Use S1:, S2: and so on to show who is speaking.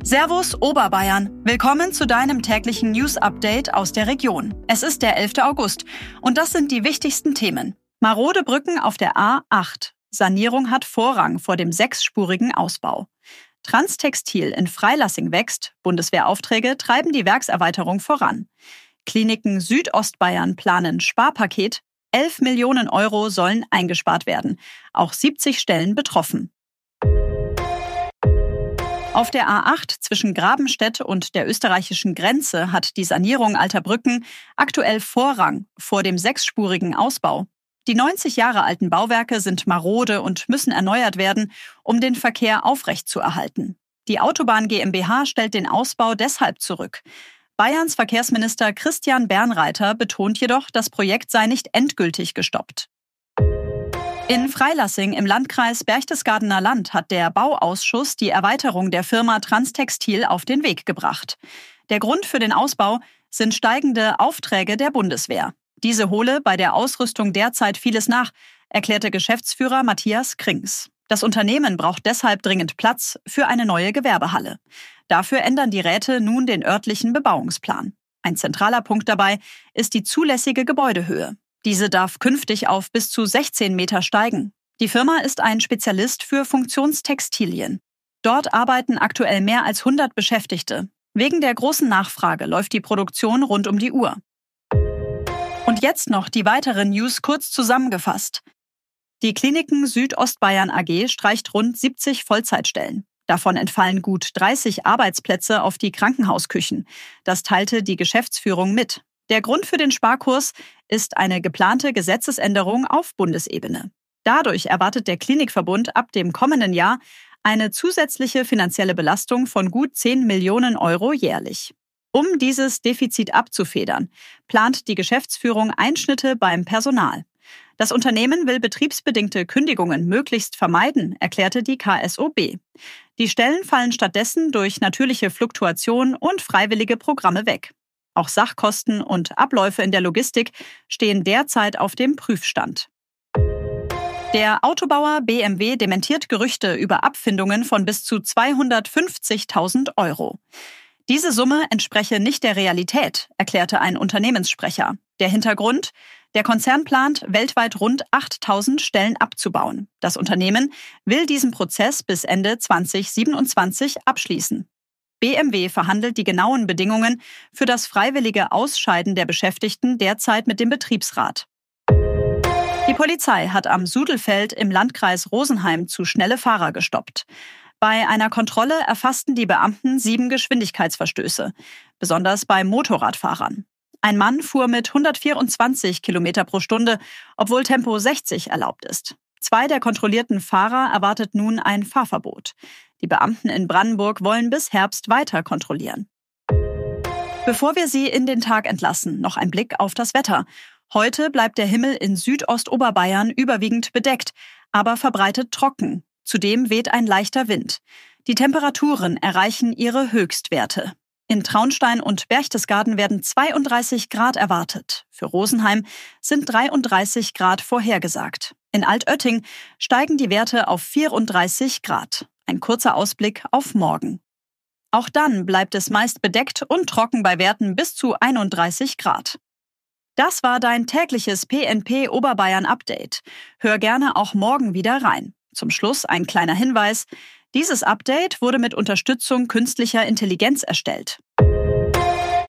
S1: Servus Oberbayern. Willkommen zu deinem täglichen News-Update aus der Region. Es ist der 11. August und das sind die wichtigsten Themen. Marode Brücken auf der A8. Sanierung hat Vorrang vor dem 6-spurigen Ausbau. Transtextil in Freilassing wächst. Bundeswehraufträge treiben die Werkserweiterung voran. Kliniken Südostbayern planen Sparpaket. 11 Millionen Euro sollen eingespart werden. Auch 70 Stellen betroffen. Auf der A8 zwischen Grabenstedt und der österreichischen Grenze hat die Sanierung alter Brücken aktuell Vorrang vor dem 6-spurigen Ausbau. Die 90 Jahre alten Bauwerke sind marode und müssen erneuert werden, um den Verkehr aufrechtzuerhalten. Die Autobahn GmbH stellt den Ausbau deshalb zurück. Bayerns Verkehrsminister Christian Bernreiter betont jedoch, das Projekt sei nicht endgültig gestoppt. In Freilassing im Landkreis Berchtesgadener Land hat der Bauausschuss die Erweiterung der Firma Transtextil auf den Weg gebracht. Der Grund für den Ausbau sind steigende Aufträge der Bundeswehr. Diese hole bei der Ausrüstung derzeit vieles nach, erklärte Geschäftsführer Matthias Krings. Das Unternehmen braucht deshalb dringend Platz für eine neue Gewerbehalle. Dafür ändern die Räte nun den örtlichen Bebauungsplan. Ein zentraler Punkt dabei ist die zulässige Gebäudehöhe. Diese darf künftig auf bis zu 16 Meter steigen. Die Firma ist ein Spezialist für Funktionstextilien. Dort arbeiten aktuell mehr als 100 Beschäftigte. Wegen der großen Nachfrage läuft die Produktion rund um die Uhr. Und jetzt noch die weiteren News kurz zusammengefasst. Die Kliniken Südostbayern AG streicht rund 70 Vollzeitstellen. Davon entfallen gut 30 Arbeitsplätze auf die Krankenhausküchen. Das teilte die Geschäftsführung mit. Der Grund für den Sparkurs ist eine geplante Gesetzesänderung auf Bundesebene. Dadurch erwartet der Klinikverbund ab dem kommenden Jahr eine zusätzliche finanzielle Belastung von gut 10 Millionen Euro jährlich. Um dieses Defizit abzufedern, plant die Geschäftsführung Einschnitte beim Personal. Das Unternehmen will betriebsbedingte Kündigungen möglichst vermeiden, erklärte die KSOB. Die Stellen fallen stattdessen durch natürliche Fluktuation und freiwillige Programme weg. Auch Sachkosten und Abläufe in der Logistik stehen derzeit auf dem Prüfstand. Der Autobauer BMW dementiert Gerüchte über Abfindungen von bis zu 250.000 Euro. Diese Summe entspreche nicht der Realität, erklärte ein Unternehmenssprecher. Der Hintergrund? Der Konzern plant, weltweit rund 8.000 Stellen abzubauen. Das Unternehmen will diesen Prozess bis Ende 2027 abschließen. BMW verhandelt die genauen Bedingungen für das freiwillige Ausscheiden der Beschäftigten derzeit mit dem Betriebsrat. Die Polizei hat am Sudelfeld im Landkreis Rosenheim zu schnelle Fahrer gestoppt. Bei einer Kontrolle erfassten die Beamten 7 Geschwindigkeitsverstöße, besonders bei Motorradfahrern. Ein Mann fuhr mit 124 Kilometer pro Stunde, obwohl Tempo 60 erlaubt ist. 2 der kontrollierten Fahrer erwartet nun ein Fahrverbot. Die Beamten in Brandenburg wollen bis Herbst weiter kontrollieren. Bevor wir Sie in den Tag entlassen, noch ein Blick auf das Wetter. Heute bleibt der Himmel in Südostoberbayern überwiegend bedeckt, aber verbreitet trocken. Zudem weht ein leichter Wind. Die Temperaturen erreichen ihre Höchstwerte. In Traunstein und Berchtesgaden werden 32 Grad erwartet. Für Rosenheim sind 33 Grad vorhergesagt. In Altötting steigen die Werte auf 34 Grad. Ein kurzer Ausblick auf morgen. Auch dann bleibt es meist bedeckt und trocken bei Werten bis zu 31 Grad. Das war dein tägliches PNP Oberbayern Update. Hör gerne auch morgen wieder rein. Zum Schluss ein kleiner Hinweis. Dieses Update wurde mit Unterstützung künstlicher Intelligenz erstellt.